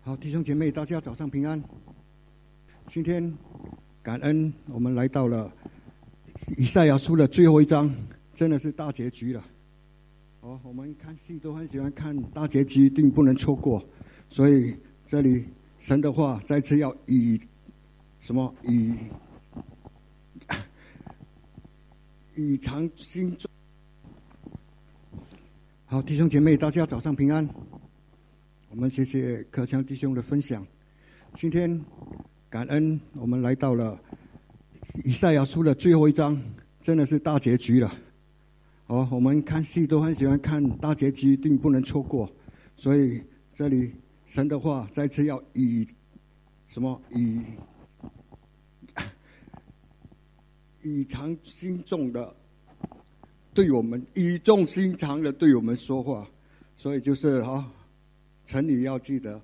好，弟兄姐妹，大家早上平安。今天感恩，我们来到了以赛亚书的最后一章，真的是大结局了。我们看戏都很喜欢看大结局，一定不能错过。所以这里神的话再次要以常心中。好，弟兄姐妹，大家早上平安。我们谢谢克强弟兄的分享。今天感恩，我们来到了以赛亚书的最后一章，真的是大结局了。我们看戏都很喜欢看大结局，一定不能错过。所以这里神的话再次要以常心重的对我们，语重心长的对我们说话。所以就是成语要记得，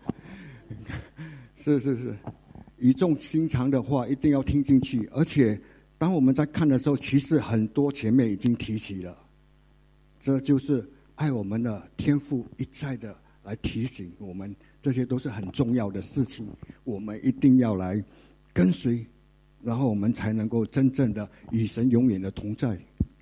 是，语重心长的话一定要听进去。而且当我们在看的时候，其实很多前面已经提起了，这就是爱我们的天父一再的来提醒我们，这些都是很重要的事情，我们一定要来跟随，然后我们才能够真正的与神永远的同在。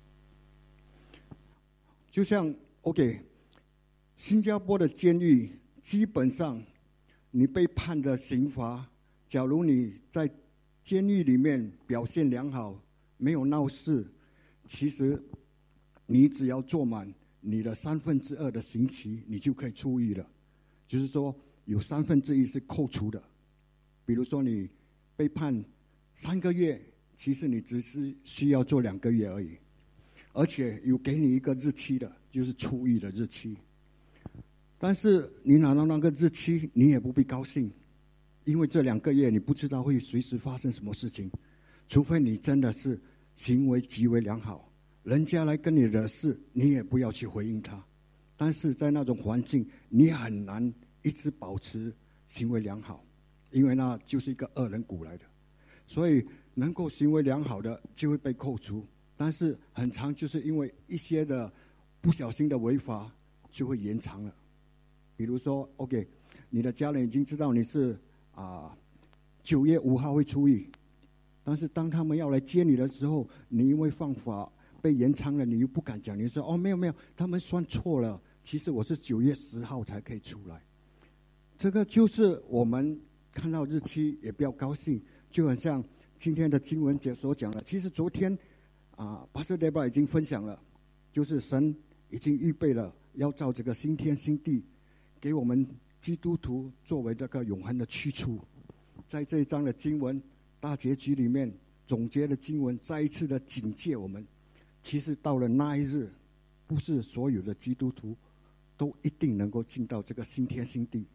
就像新加坡的监狱，基本上你被判的刑罚，假如你在监狱里面表现良好，没有闹事，其实你只要做满你的2/3的刑期，你就可以出狱了。就是说有1/3是扣除的。比如说你被判3个月，其实你只是需要做2个月而已，而且有给你一个日期的，就是出狱的日期。但是你拿到那个日期，你也不必高兴，因为这2个月你不知道会随时发生什么事情，除非你真的是行为极为良好，人家来跟你惹事，你也不要去回应他。但是在那种环境，你很难一直保持行为良好，因为那就是一个恶人谷来的。所以能够行为良好的就会被扣除，但是很长就是因为一些的不小心的违法就会延长了。比如说你的家人已经知道你是9月5号会出狱，但是当他们要来接你的时候，你因为犯法被延长了，你又不敢讲，你说没有，他们算错了，其实我是9月10号才可以出来。这个就是我们看到日期也不要高兴，就很像今天的经文所讲的。其实昨天Pastor Deba 已经分享了，就是神已经预备了要造这个新天新地，给我们基督徒作为这个永恒的去处。在这一章的经文大结局里面总结的经文，再一次的警戒我们，其实到了那一日，不是所有的基督徒都一定能够进到这个新天新地，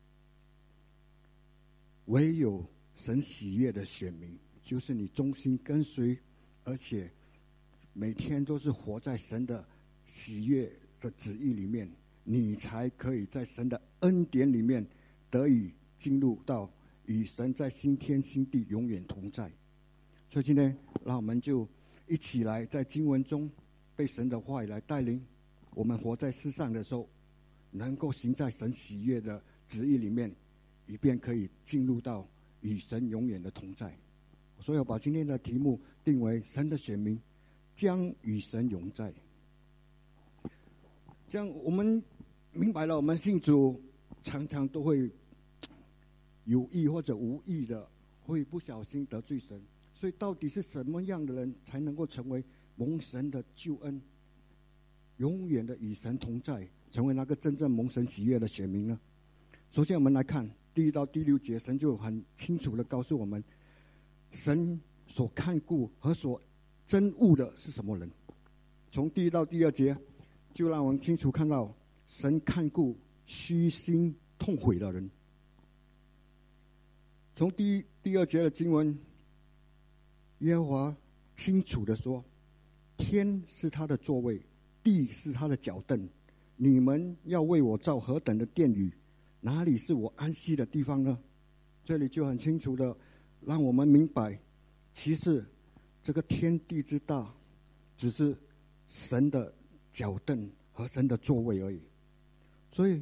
唯有神喜悦的选民，就是你忠心跟随，而且每天都是活在神的喜悦的旨意里面，你才可以在神的恩典里面得以进入到与神在新天新地永远同在。所以今天让我们就一起来在经文中被神的话语来带领，我们活在世上的时候能够行在神喜悦的旨意里面，以便可以进入到与神永远的同在。所以我把今天的题目定为神的选民将与神永在。这样我们明白了，我们信主常常都会有意或者无意的会不小心得罪神。所以到底是什么样的人才能够成为蒙神的救恩，永远的与神同在，成为那个真正蒙神喜悦的选民呢？首先我们来看第1到第6节，神就很清楚的告诉我们，神所看顾和所憎恶的是什么人。从第1到第2节就让我们清楚看到，神看顾虚心痛悔的人。从第2节的经文，耶和华清楚的说，天是他的座位，地是他的脚凳，你们要为我造何等的殿宇，哪里是我安息的地方呢？这里就很清楚的让我们明白，其实这个天地之大只是神的脚凳和神的座位而已。所以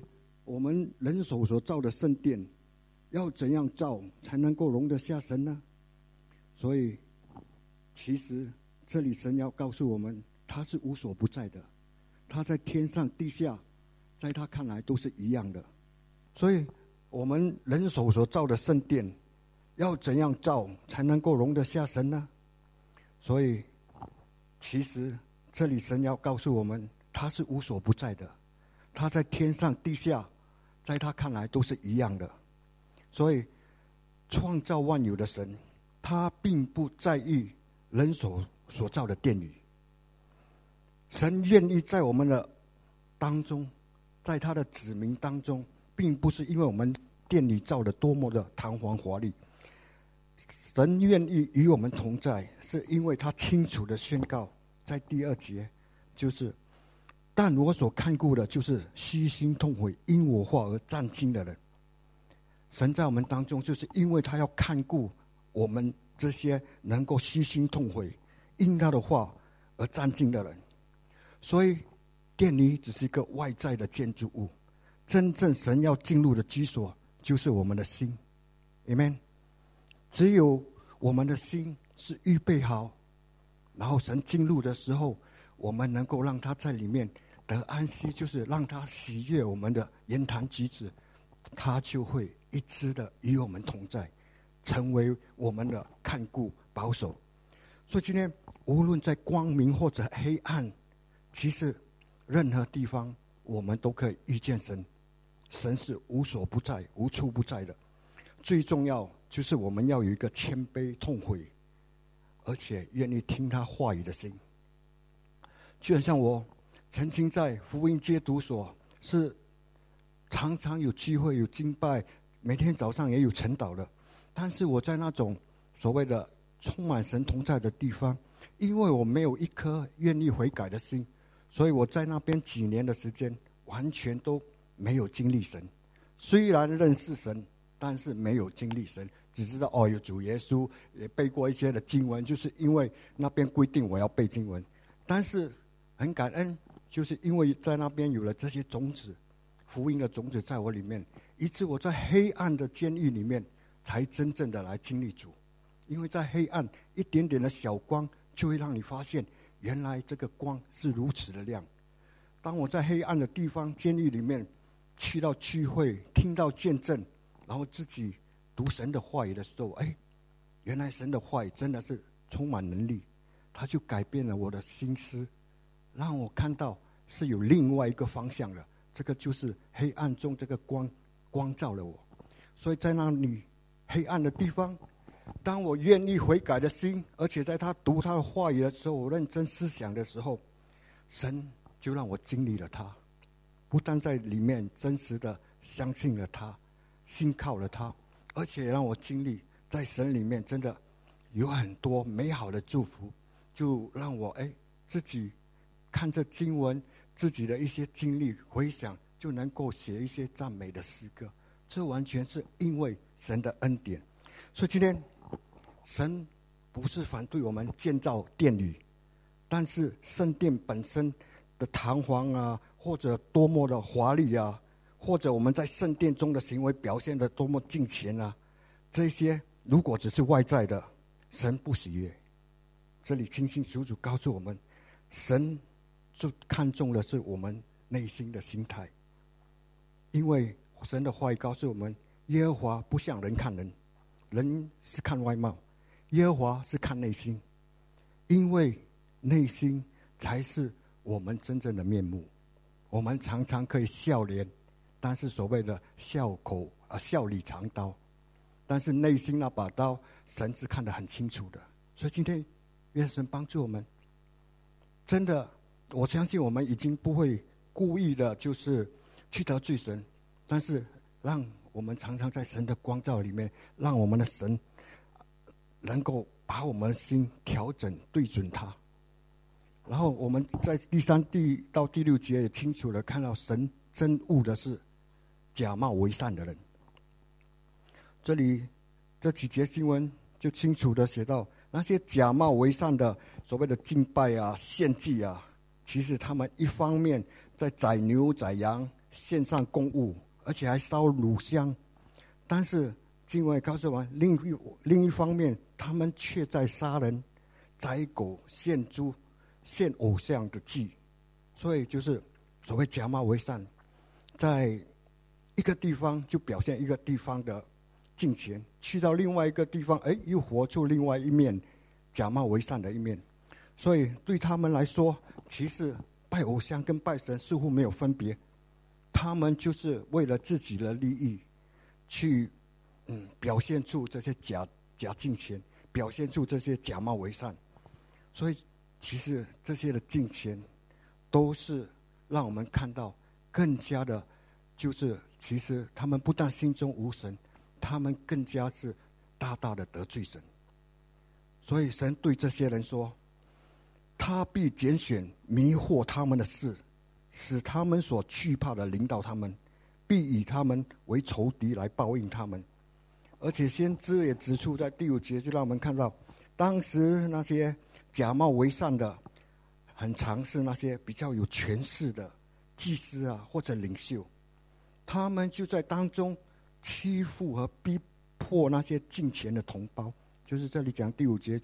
我们人手所造的圣殿，要怎样造才能够容得下神呢？所以，其实这里神要告诉我们，他是无所不在的，他在天上地下，在他看来都是一样的。所以，我们人手所造的圣殿，要怎样造才能够容得下神呢？所以，其实这里神要告诉我们，他是无所不在的，他在天上地下，在他看来都是一样的。所以，创造万有的神，他并不在意人手所造的殿宇。神愿意在我们的当中，在他的子民当中，并不是因为我们殿里造的多么的堂皇华丽，神愿意与我们同在，是因为他清楚的宣告，在第2节，就是但我所看顾的，就是虚心痛悔，因我话而战兢的人。神在我们当中，就是因为他要看顾我们这些能够虚心痛悔，因他的话而战兢的人。所以殿宇只是一个外在的建筑物，真正神要进入的居所就是我们的心。 Amen。 只有我们的心是预备好，然后神进入的时候，我们能够让他在里面得安息，就是让他喜悦我们的言谈举止，他就会一直的与我们同在，成为我们的看顾保守。所以今天无论在光明或者黑暗，其实任何地方我们都可以遇见神。神是无所不在，无处不在的。最重要就是我们要有一个谦卑痛悔，而且愿意听他话语的心。就好像我曾经在福音戒毒所，是常常有聚会有敬拜，每天早上也有晨祷的，但是我在那种所谓的充满神同在的地方，因为我没有一颗愿意悔改的心，所以我在那边几年的时间完全都没有经历神。虽然认识神，但是没有经历神，只知道有主耶稣，也背过一些的经文，就是因为那边规定我要背经文。但是很感恩，就是因为在那边有了这些种子，福音的种子在我里面，以致我在黑暗的监狱里面才真正的来经历主。因为在黑暗一点点的小光，就会让你发现原来这个光是如此的亮。当我在黑暗的地方监狱里面去到聚会，听到见证，然后自己读神的话语的时候，原来神的话语真的是充满能力，它就改变了我的心思，让我看到是有另外一个方向的。这个就是黑暗中这个光照了我。所以在那里黑暗的地方，当我愿意悔改的心，而且在他读他的话语的时候，我认真思想的时候，神就让我经历了他，不但在里面真实的相信了他，信靠了他，而且让我经历在神里面真的有很多美好的祝福，就让我自己看着经文，自己的一些经历回想，就能够写一些赞美的诗歌。这完全是因为神的恩典。所以今天神不是反对我们建造殿宇，但是圣殿本身的堂皇啊，或者多么的华丽啊，或者我们在圣殿中的行为表现的多么敬虔啊，这些如果只是外在的，神不喜悦。这里清清楚楚告诉我们，神就看重的是我们内心的心态。因为神的话语告诉我们，耶和华不像人看人，人是看外貌，耶和华是看内心。因为内心才是我们真正的面目。我们常常可以笑脸，但是所谓的笑里藏刀，但是内心那把刀，神是看得很清楚的。所以今天愿神帮助我们，真的，我相信我们已经不会故意的就是去得罪神，但是让我们常常在神的光照里面，让我们的神能够把我们的心调整对准他。然后我们在第3到第6节也清楚的看到，神憎恶的是假冒为善的人。这里这几节经文就清楚的写到，那些假冒为善的所谓的敬拜啊、献祭啊，其实他们一方面在宰牛宰羊献上供物， 而且还烧乳香。但是经文告诉我们，另一方面，他们却在杀人、宰狗、献猪、献偶像的祭。所以就是所谓假冒为善，在一个地方就表现一个地方的敬虔，去到另外一个地方，又活出另外一面假冒为善的一面。所以对他们来说，其实拜偶像跟拜神似乎没有分别，他们就是为了自己的利益去表现出这些假敬虔，表现出这些假冒为善。所以其实这些的敬虔都是让我们看到更加的，就是其实他们不但心中无神，他们更加是大大的得罪神。所以神对这些人说，他必拣选迷惑他们的事，使他们所惧怕的临到他们，必以他们为仇敌来报应他们。而且先知也指出，在第5节就让我们看到，当时那些假冒为善的，很常是那些比较有权势的祭司啊，或者领袖，他们就在当中欺负和逼迫那些敬虔的同胞。就是这里讲第5节，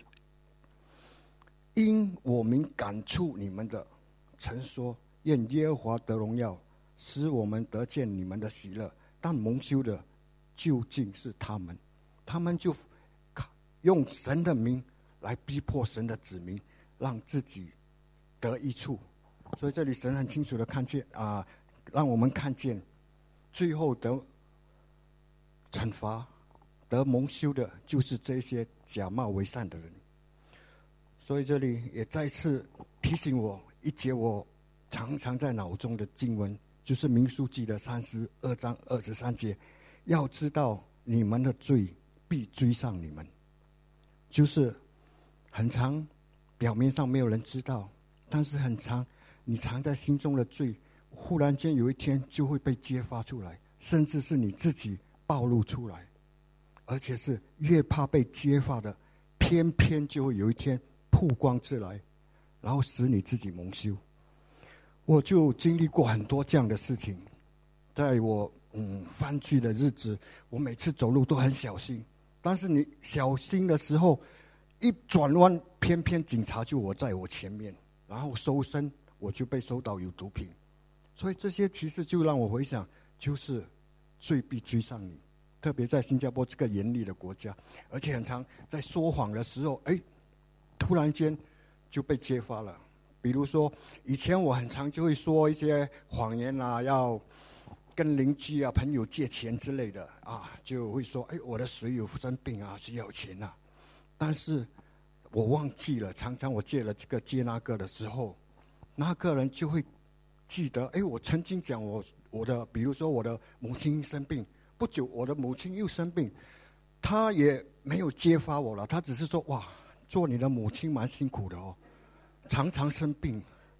因我民赶出你们的，曾说愿耶和华得荣耀，使我们得见你们的喜乐，但蒙羞的究竟是他们。他们就用神的名来逼迫神的子民，让自己得益处。所以这里神很清楚的看见让我们看见最后得惩罚得蒙羞的就是这些假冒为善的人。所以这里也再次提醒我一节我常常在脑中的经文，就是民数记的32章23节，要知道你们的罪必追上你们。就是很长表面上没有人知道，但是很长你藏在心中的罪，忽然间有一天就会被揭发出来，甚至是你自己暴露出来。而且是越怕被揭发的，偏偏就会有一天曝光出来，然后使你自己蒙羞。我就经历过很多这样的事情。在我犯罪的日子，我每次走路都很小心，但是你小心的时候，一转弯，偏偏警察就在我前面，然后搜身，我就被搜到有毒品。所以这些其实就让我回想，就是罪必追上你。特别在新加坡这个严厉的国家，而且很常在说谎的时候，突然间就被揭发了。比如说以前我很常就会说一些谎言啊，要跟邻居啊朋友借钱之类的就会说我的水友生病啊，需要钱啊。但是我忘记了，常常我借了这个借那个的时候，那个人就会记得我曾经讲我的，比如说我的母亲生病，不久我的母亲又生病，他也没有揭发我了，他只是说哇，做你的母亲蛮辛苦的哦，常常生病。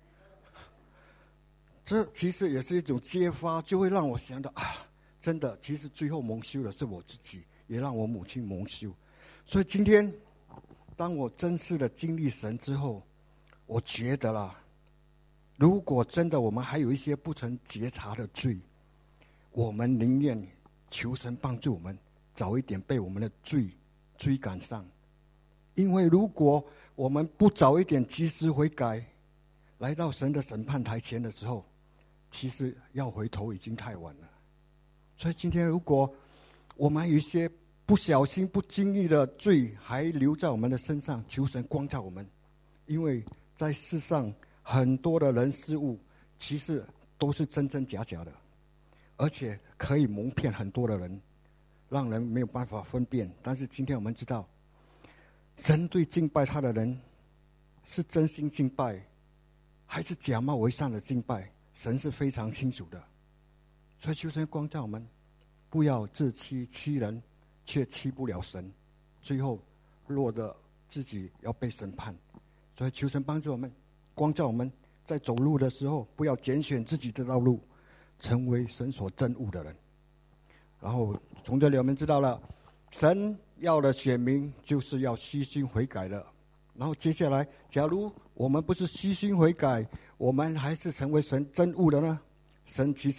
这其实也是一种揭发，就会让我想到真的，其实最后蒙羞的是我自己，也让我母亲蒙羞。所以今天当我真实的经历神之后，我觉得啦，如果真的我们还有一些不曾觉察的罪，我们宁愿求神帮助我们早一点被我们的罪追赶上。因为如果我们不早一点及时悔改，来到神的审判台前的时候，其实要回头已经太晚了。所以今天如果我们有一些不小心不经意的罪还留在我们的身上，求神光照我们。因为在世上很多的人事物其实都是真真假假的，而且可以蒙骗很多的人，让人没有办法分辨。但是今天我们知道，神对敬拜他的人是真心敬拜还是假冒为善的敬拜，神是非常清楚的。所以求神光照我们，不要自欺欺人，却欺不了神，最后落得自己要被审判。所以求神帮助我们，光照我们，在走路的时候不要拣选自己的道路，成为神所憎恶的人。然后从这里我们知道了，神要的选民就是要虚心悔改的。然后接下来，假如我们不是虚心悔改，我们还是成为神憎恶的呢？神其实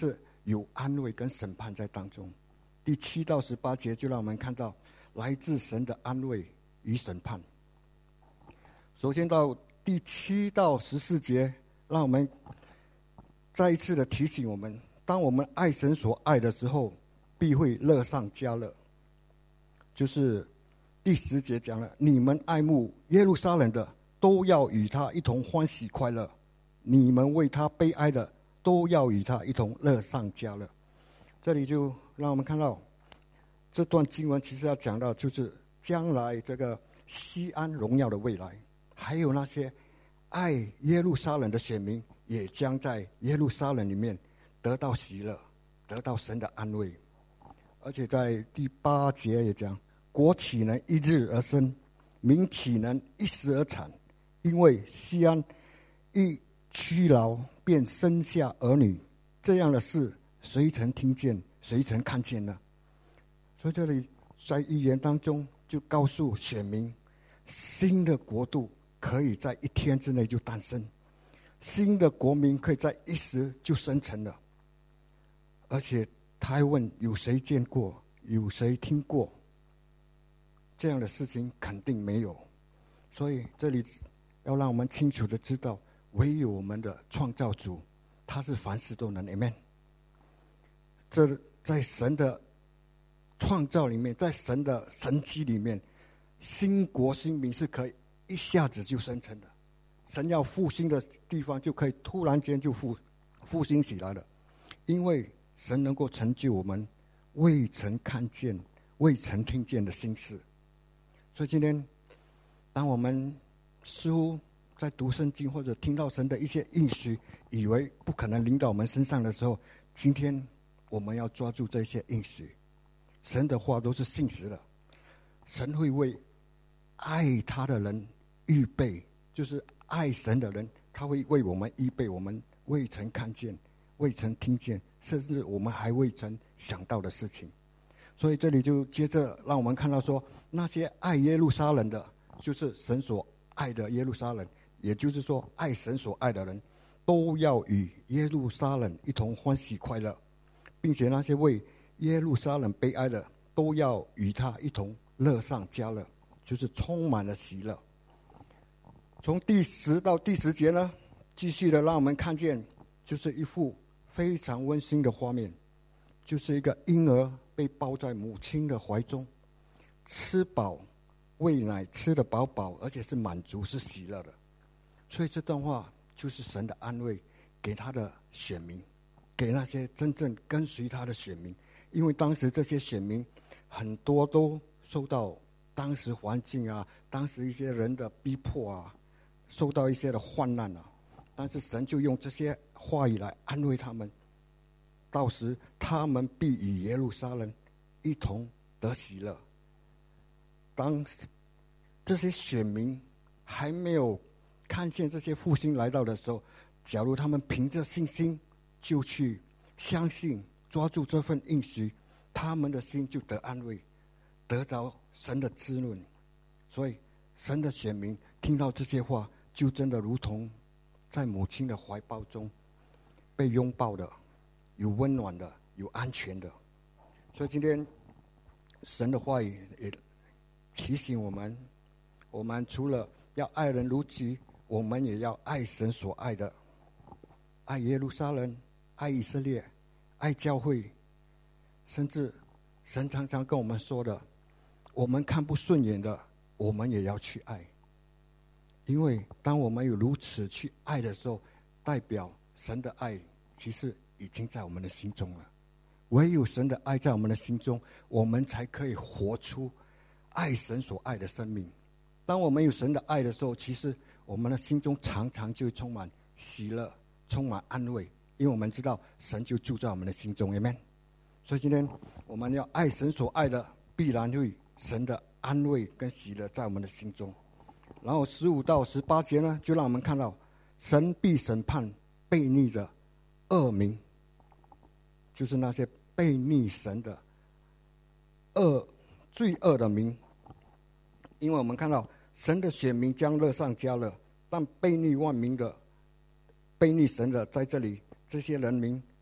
有安慰跟审判在当中。第7到18节就让我们看到来自神的安慰与审判。首先到第7到14节，让我们再一次的提醒我们，当我们爱神所爱的时候，必会乐上加乐。就是第10节讲了，你们爱慕耶路撒冷的，都要与他一同欢喜快乐；你们为他悲哀的，都要与他一同乐上加乐。这里就让我们看到，这段经文其实要讲到，就是将来这个西安荣耀的未来，还有那些爱耶路撒冷的选民，也将在耶路撒冷里面得到喜乐，得到神的安慰。而且在第8节也讲，国岂能一日而生，民岂能一时而产？因为西安一屈劳便生下儿女，这样的事谁曾听见，谁曾看见呢？所以这里在预言当中就告诉选民，新的国度可以在1天之内就诞生，新的国民可以在一时就生成了。而且他还问，有谁见过，有谁听过？这样的事情肯定没有。所以这里要让我们清楚的知道，唯有我们的创造主，他是凡事都能。 Amen。 这在神的创造里面，在神的神迹里面，新国新民是可以一下子就生成的。神要复兴的地方，就可以突然间就复兴起来了。因为神能够成就我们未曾看见、未曾听见的新事。所以今天当我们似乎在读圣经或者听到神的一些应许，以为不可能临到我们身上的时候，今天我们要抓住这些应许。神的话都是信实的，神会为爱他的人预备，就是爱神的人，他会为我们预备我们未曾看见、未曾听见，甚至我们还未曾想到的事情。所以这里就接着让我们看到说，那些爱耶路撒冷的，就是神所爱的耶路撒冷，也就是说爱神所爱的人，都要与耶路撒冷一同欢喜快乐，并且那些为耶路撒冷悲哀的，都要与他一同乐上加乐，就是充满了喜乐。从第10到第10节呢，继续的让我们看见，就是一幅非常温馨的画面，就是一个婴儿被抱在母亲的怀中，吃饱喂奶，吃得饱饱，而且是满足，是喜乐的。所以这段话就是神的安慰给他的选民，给那些真正跟随他的选民。因为当时这些选民很多都受到当时环境啊，当时一些人的逼迫啊，受到一些的患难啊，但是神就用这些话语来安慰他们，到时他们必与耶路撒冷一同得喜乐。当这些选民还没有看见这些复兴来到的时候，假如他们凭着信心就去相信，抓住这份应许，他们的心就得安慰，得着神的滋润。所以神的选民听到这些话，就真的如同在母亲的怀抱中被拥抱的，有温暖的，有安全的。所以今天神的话语也提醒我们，我们除了要爱人如己，我们也要爱神所爱的，爱耶路撒冷，爱以色列，爱教会。甚至神常常跟我们说的，我们看不顺眼的，我们也要去爱。因为当我们有如此去爱的时候，代表神的爱其实已经在我们的心中了。唯有神的爱在我们的心中，我们才可以活出爱神所爱的生命。当我们有神的爱的时候，其实我们的心中常常就充满喜乐，充满安慰，因为我们知道神就住在我们的心中。 Amen。 所以今天我们要爱神所爱的，必然会神的安慰跟喜乐在我们的心中。然后15到18节呢，就让我们看到神必审判悖逆的恶民，就是那些悖逆神的罪恶的民。因为我们看到神的选民将乐上加乐，但悖逆万民的、悖逆神的，在这里这些人民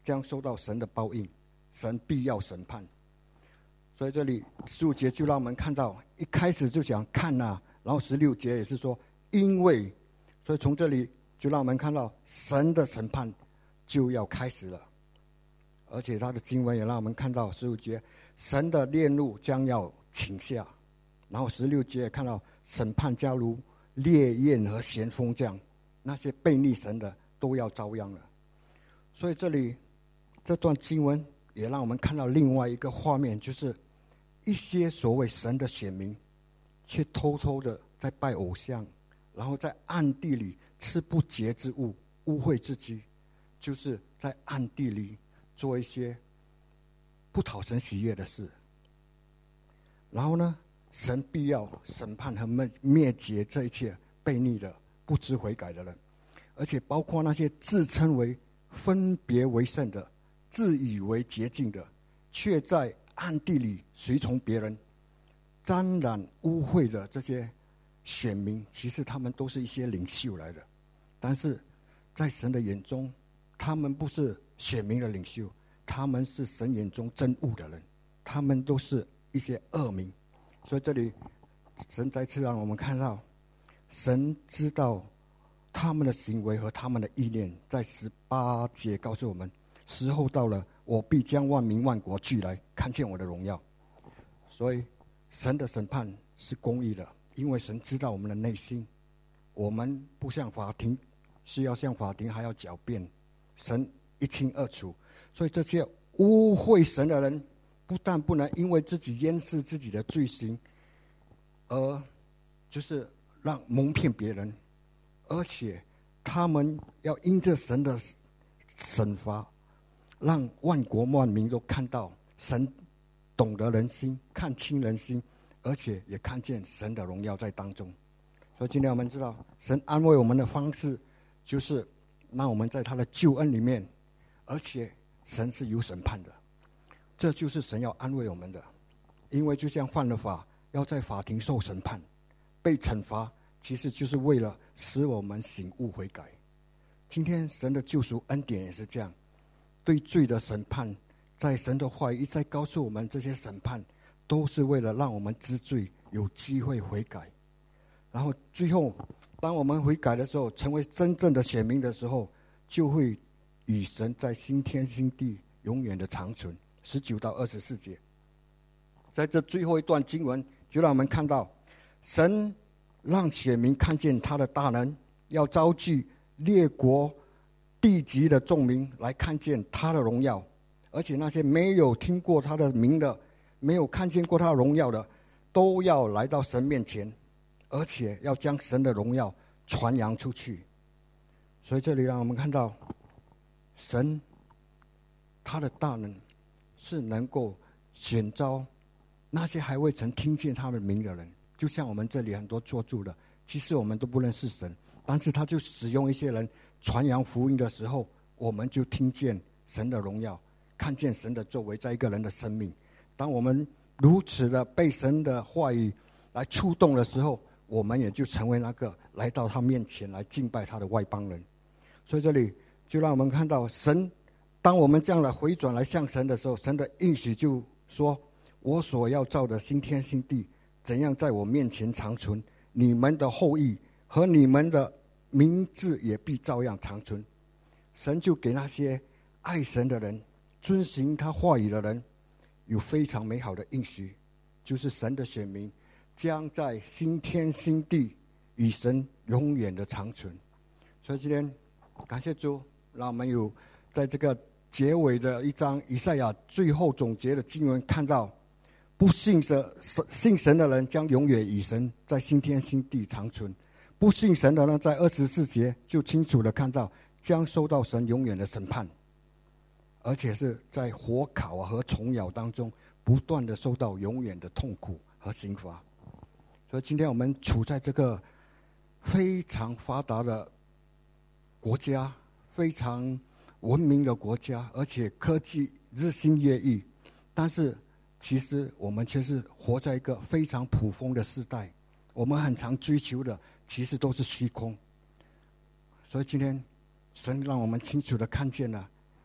将受到神的报应，神必要审判。所以这里15节就让我们看到，一开始就讲看啊，然后16节也是说因为，所以从这里就让我们看到神的审判就要开始了。而且他的经文也让我们看到15节，神的烈怒将要倾下，然后16节也看到审判将如烈焰和咸风这样，那些悖逆神的都要遭殃了。所以这里这段经文也让我们看到另外一个画面，就是一些所谓神的选民却偷偷的在拜偶像，然后在暗地里吃不洁之物，污秽自己，就是在暗地里做一些不讨神喜悦的事。然后呢，神必要审判和灭绝这一切悖逆的不知悔改的人，而且包括那些自称为分别为圣的，自以为洁净的，却在暗地里随从别人沾染污秽的这些选民，其实他们都是一些领袖来的，但是在神的眼中，他们不是选民的领袖，他们是神眼中憎恶的人，他们都是一些恶民。所以这里神再次让我们看到，神知道他们的行为和他们的意念。在18节告诉我们，时候到了，我必将万民万国聚来，看见我的荣耀。所以神的审判是公义的，因为神知道我们的内心，我们不像法庭，是要向法庭还要狡辩，神一清二楚。所以这些污秽神的人，不但不能因为自己掩饰自己的罪行，而就是让蒙骗别人，而且他们要因着神的审罚，让万国万民都看到神懂得人心，看清人心，而且也看见神的荣耀在当中。所以今天我们知道，神安慰我们的方式，就是让我们在他的救恩里面，而且神是有审判的，这就是神要安慰我们的。因为就像犯了法，要在法庭受审判，被惩罚，其实就是为了使我们醒悟悔改。今天神的救赎恩典也是这样，对罪的审判，在神的话语一再告诉我们，这些审判都是为了让我们知罪，有机会悔改。然后最后当我们悔改的时候，成为真正的选民的时候，就会与神在新天新地永远的长存。19到24节，在这最后一段经文，就让我们看到神让选民看见他的大能，要招聚列国地级的众民来看见他的荣耀。而且那些没有听过他的名的，没有看见过他的荣耀的，都要来到神面前，而且要将神的荣耀传扬出去。所以这里让我们看到神他的大能是能够选召那些还未曾听见他的名的人。就像我们这里很多做主的，其实我们都不认识神，但是他就使用一些人传扬福音的时候，我们就听见神的荣耀，看见神的作为在一个人的生命。当我们如此的被神的话语来触动的时候，我们也就成为那个来到他面前来敬拜他的外邦人。所以这里就让我们看到神，当我们这样来回转来向神的时候，神的应许就说，我所要造的新天新地怎样在我面前长存，你们的后裔和你们的名字也必照样长存。神就给那些爱神的人，遵行他话语的人，有非常美好的应许，就是神的选民将在新天新地与神永远的长存。所以今天感谢主，让我们有在这个结尾的一章以赛亚最后总结的经文看到，不信神的人将永远与神在新天新地长存，不信神的人在24节就清楚的看到将受到神永远的审判，而且是在火烤和虫咬当中不断的受到永远的痛苦和刑罚。所以今天我们处在这个非常发达的国家，非常文明的国家，而且科技日新月异，但是其实我们却是活在一个非常捕风的时代，我们很常追求的其实都是虚空。所以今天神让我们清楚的看见了，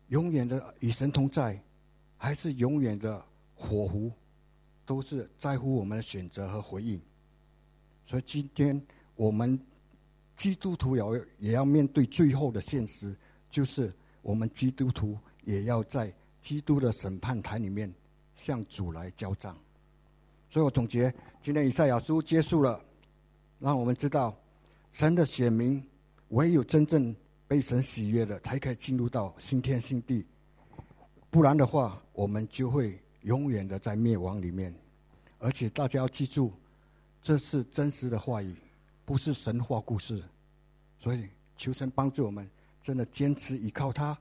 永远的与神同在，还是永远的火湖，都是在乎我们的选择和回应。所以今天我们基督徒也要面对最后的现实，就是我们基督徒也要在基督的审判台里面向主来交账。所以我总结，今天以赛亚书结束了，让我们知道神的选民唯有真正被神喜悦的，才可以进入到新天新地，不然的话我们就会永远的在灭亡里面。而且大家要记住，这是真实的话语，不是神话故事。所以求神帮助我们真的坚持依靠他，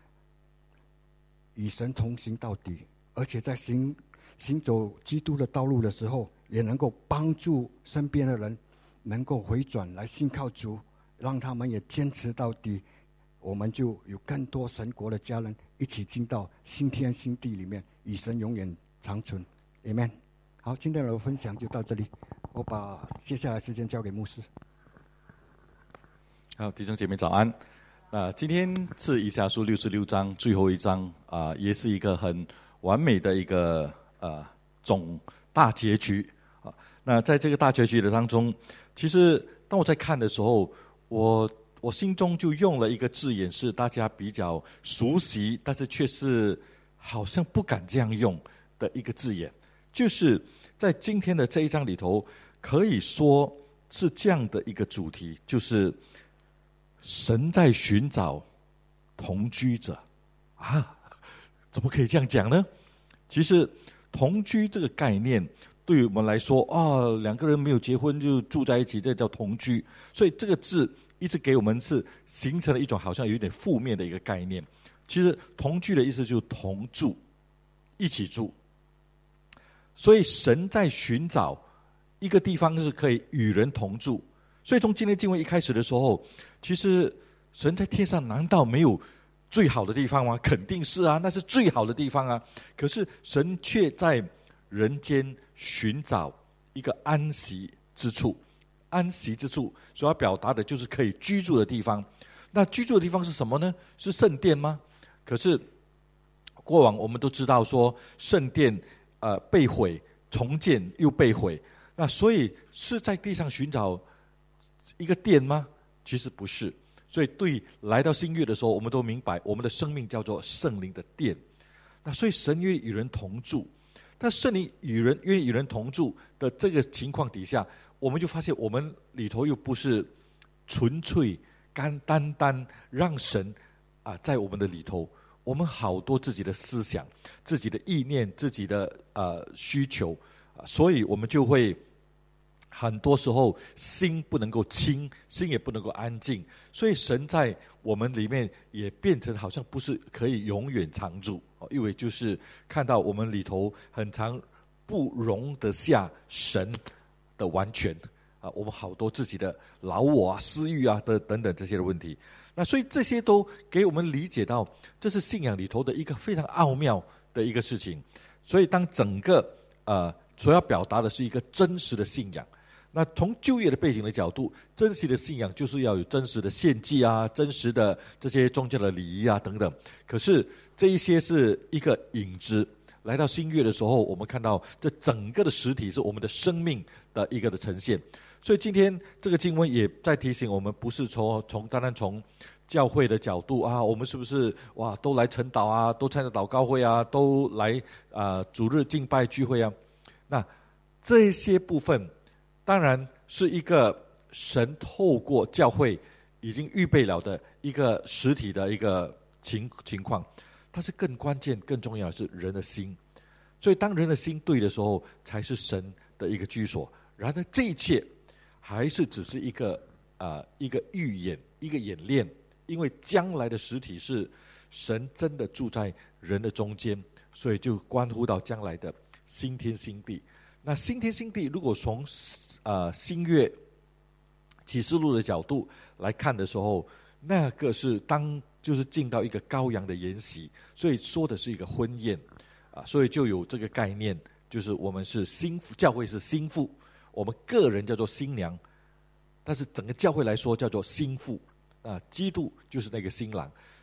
与神同行到底，而且在行走基督的道路的时候，也能够帮助身边的人能够回转来信靠主，让他们也坚持到底，我们就有更多神国的家人一起进到新天新地里面，与神永远长存。 Amen。 好，今天的分享就到这里，我把接下来时间交给牧师。 好，弟兄姐妹早安。今天是以赛亚书66章最后一章也是一个很完美的一个总大结局啊。那在这个大结局的当中，其实当我在看的时候，我心中就用了一个字眼，是大家比较熟悉，但是却是好像不敢这样用的一个字眼，就是在今天的这一章里头，可以说是这样的一个主题，就是神在寻找同居者啊。怎么可以这样讲呢？其实同居这个概念对于我们来说两个人没有结婚就住在一起，这叫同居。所以这个字一直给我们是形成了一种好像有一点负面的一个概念。其实同居的意思就是同住，一起住。所以神在寻找一个地方是可以与人同住。所以从今天经文一开始的时候，其实神在天上难道没有最好的地方吗？肯定是啊，那是最好的地方啊。可是神却在人间寻找一个安息之处。安息之处所要表达的就是可以居住的地方。那居住的地方是什么呢？是圣殿吗？可是过往我们都知道说圣殿被毁，重建又被毁，那所以是在地上寻找一个殿吗？其实不是。所以对来到新约的时候，我们都明白我们的生命叫做圣灵的殿。那所以神愿意与人同住，但圣灵愿意与人同住的这个情况底下，我们就发现我们里头又不是纯粹单单让神在我们的里头，我们好多自己的思想、自己的意念、自己的需求，所以我们就会很多时候心不能够清，心也不能够安静，所以神在我们里面也变成好像不是可以永远常住，因为就是看到我们里头很常不容得下神的完全我们好多自己的老我私欲等等这些的问题。那所以这些都给我们理解到，这是信仰里头的一个非常奥妙的一个事情。所以当整个所要表达的是一个真实的信仰。那从旧约的背景的角度，真实的信仰就是要有真实的献祭真实的这些宗教的礼仪等等。可是这一些是一个影子，来到新约的时候，我们看到这整个的实体是我们的生命的一个的呈现。所以今天这个经文也在提醒我们，不是单单从教会的角度我们是不是都来晨祷都参加祷告会都来主日敬拜聚会那这些部分当然是一个神透过教会已经预备了的一个实体的一个情况，但是更关键更重要的是人的心。所以当人的心对的时候，才是神的一个居所。然而这一切还是只是一个预演，一个演练，因为将来的实体是神真的住在人的中间，所以就关乎到将来的新天新地。那新天新地如果从新约启示录的角度来看的时候，那个是就是进到一个羔羊的筵席，所以说的是一个婚宴所以就有这个概念，就是我们是新妇，教会是新妇，我们个人叫做新娘，但是整个教会来说叫做新妇基督就是那个新郎。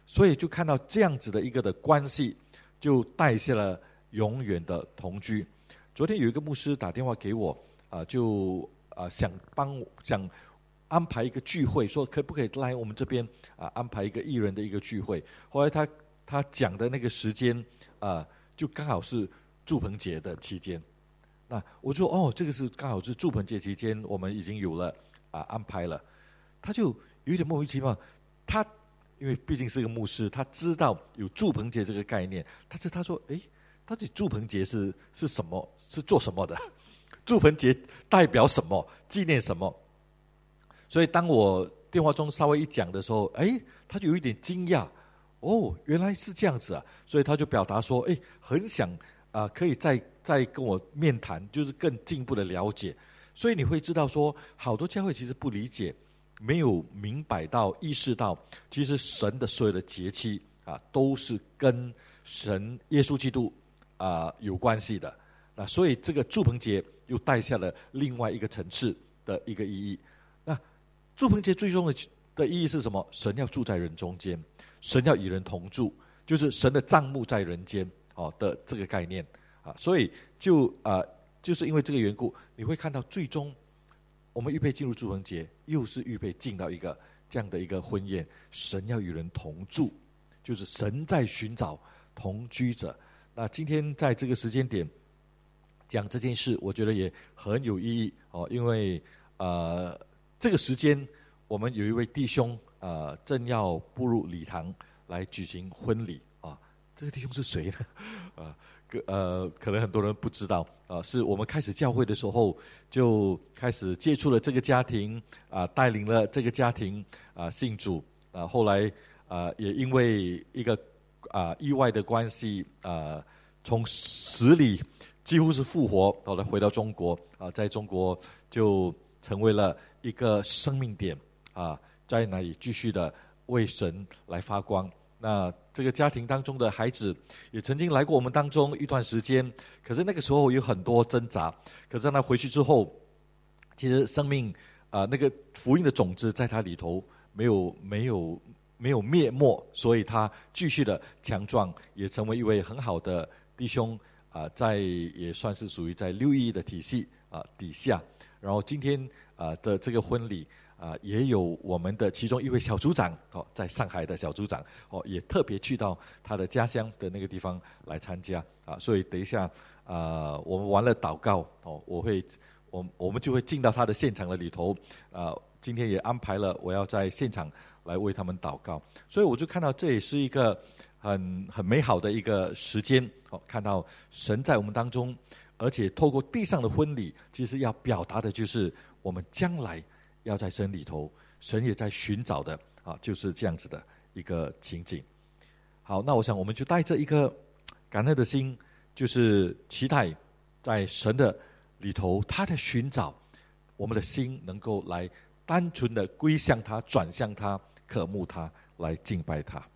所以就看到这样子的一个的关系，就带下了永远的同居。昨天有一个牧师打电话给我，想安排一个聚会，说可不可以来我们这边安排一个艺人的一个聚会。后来他讲的那个时间就刚好是住棚节的期间。那我就说这个是刚好是住棚节期间，我们已经有了安排了。他就有点莫名其妙，他因为毕竟是个牧师，他知道有住棚节这个概念，但是他说到底住棚节是什么，是做什么的？住棚节代表什么，纪念什么？所以当我电话中稍微一讲的时候，他就有一点惊讶，原来是这样子啊！所以他就表达说，很想可以再跟我面谈，就是更进一步的了解。所以你会知道说，好多教会其实不理解，没有明白到、意识到，其实神的所有的节期都是跟神耶稣基督有关系的。那所以这个住棚节又带下了另外一个层次的一个意义。那住棚节最终的意义是什么？神要住在人中间，神要与人同住，就是神的帐幕在人间的这个概念所以就是因为这个缘故，你会看到最终我们预备进入住棚节，又是预备进到一个这样的一个婚宴，神要与人同住，就是神在寻找同居者。那今天在这个时间点讲这件事，我觉得也很有意义因为这个时间我们有一位弟兄正要步入礼堂来举行婚礼这个弟兄是谁呢？可能很多人不知道是我们开始教会的时候就开始接触了这个家庭带领了这个家庭信主后来也因为一个意外的关系从死里几乎是复活，后来回到中国在中国就成为了一个生命点在那里继续的为神来发光。那这个家庭当中的孩子也曾经来过我们当中一段时间，可是那个时候有很多挣扎。可是他回去之后，其实生命那个福音的种子在他里头没有灭没，所以他继续的强壮，也成为一位很好的弟兄在也算是属于在611的体系底下。然后今天的这个婚礼也有我们的其中一位小组长在上海的小组长也特别去到他的家乡的那个地方来参加所以等一下我们完了祷告我们就会进到他的现场的里头今天也安排了我要在现场来为他们祷告。所以我就看到这也是一个很美好的一个时间看到神在我们当中，而且透过地上的婚礼，其实要表达的就是我们将来要在神里头，神也在寻找的就是这样子的一个情景。好，那我想我们就带着一个感恩的心，就是期待在神的里头，他的寻找，我们的心能够来单纯的归向他，转向他，渴慕他，来敬拜他。